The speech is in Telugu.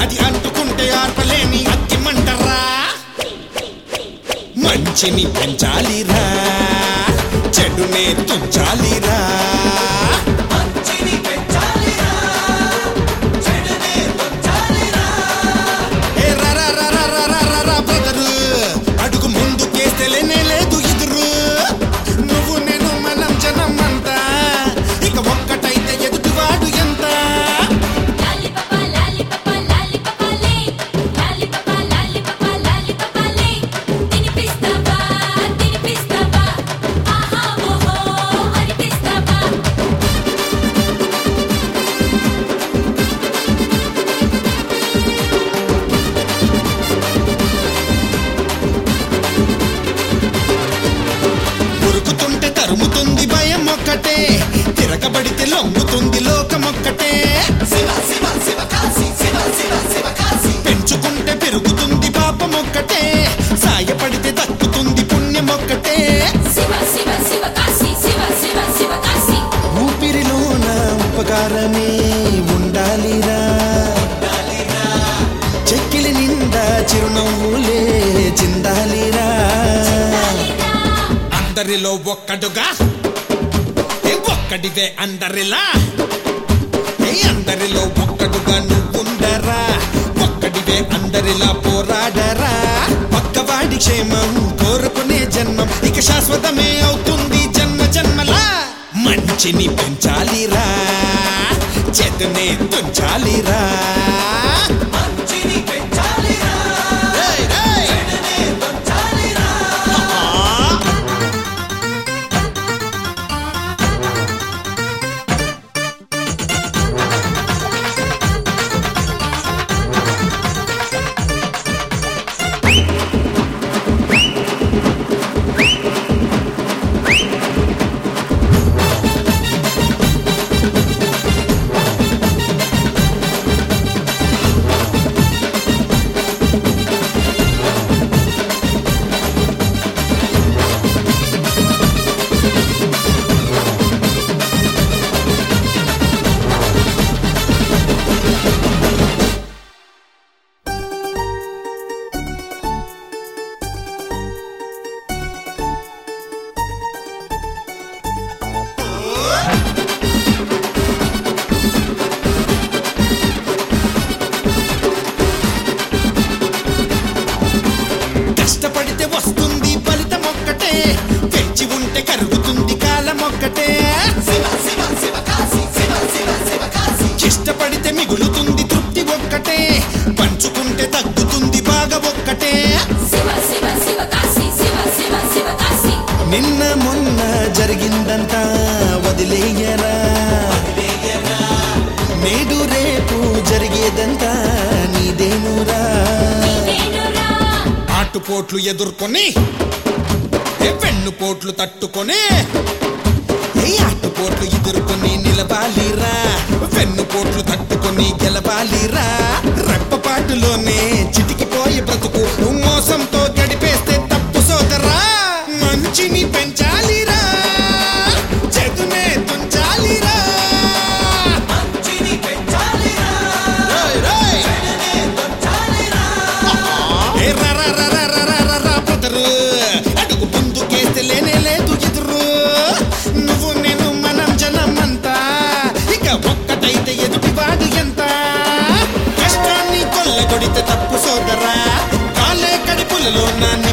అది అంటుకుంటే ఆర్పలేని అగ్గిమంటరా మంచిని పెంచాలిరా చెడునే తుంచాలిరా తరుముతుంది భయం ఒక్కటే తిరగబడితే లొంగుతుంది లోకమొక్కటే పెంచుకుంటే పెరుగుతుంది పాపమొక్కటే సాయపడితే దక్కుతుంది పుణ్యమొక్కటే ఊపిరిలోన ఉపకారమే ఉండాలిరా చెక్కిలి నిండా చిరునవ్వులే చిందాలిరా అందరిలో ఒక్కడుగా ఒక్కడివే అందరిలా అందరిలో ఒక్కడుగా నువ్వుండరా ఒక్కడివే అందరిలా పోరాడరా పక్కవాడి క్షేమం కోరుకునే జన్మం ఇక శాశ్వతమే అవుతుంది జన్మ జన్మలా మంచిని పెంచాలిరా చెడునే తుంచాలిరా కష్టపడితే వస్తుంది ఫలితం ఒక్కటే పెంచి ఉంటే కరుగుతుంది కాలం ఒక్కటే ఇష్టపడితే మిగులుతుంది తృప్తి ఒక్కటే పంచుకుంటే తగ్గుతుంది బాగా ఒక్కటే నిన్న మొన్న జరిగిందంతా వదిలేయరా నేడు రేపు జరిగేదంతా నీదేనురా ఆటుపోట్లు ఎదుర్కొని వెన్నుపోట్లు తట్టుకొని ఆటుపోట్లు ఎదుర్కొని నిలవాలిరా వెన్నుపోట్లు తట్టుకొని గెలవాలిరా రెప్పపాటులోనే చిటికిపోయే బ్రతుకు మోసంతో గడిపేస్తే తప్పు సోదరా మంచిని పెంచాలిరా చెడునే తుంచాలిరా అడుగు ముందుకేస్తే లేనే లేదు ఎదురు నువ్వు నేను మనం జనమంతా ఇక ఒక్కటైతే ఎదుటివాడు ఎంత కష్టాన్ని కొల్లగొడితే తప్పు సోదరా కాలే కడుపులలో నా